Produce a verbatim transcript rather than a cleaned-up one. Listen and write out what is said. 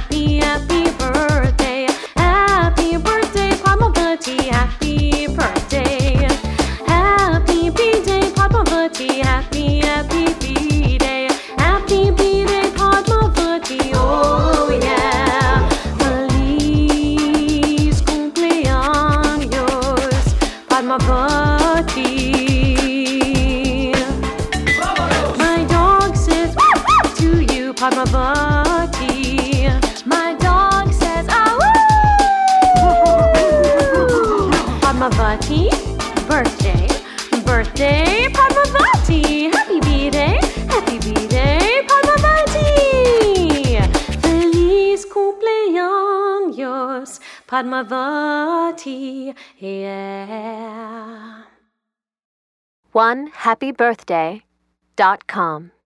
happy, happy birthday. Happy birthday, Padmavati, happy birthday. Happy B-Day, Padmavati, happy, happy B-Day. Happy B-Day, Padmavati, oh yeah. Feliz cumpleaños, Padmavati. My dog says to you, Padmavati. My dog says, ah woo! Padmavati, birthday, birthday, Padmavati. Happy B-Day, happy B-Day, Padmavati. Feliz cumpleaños, Padmavati, yeah. one happy birthday dot com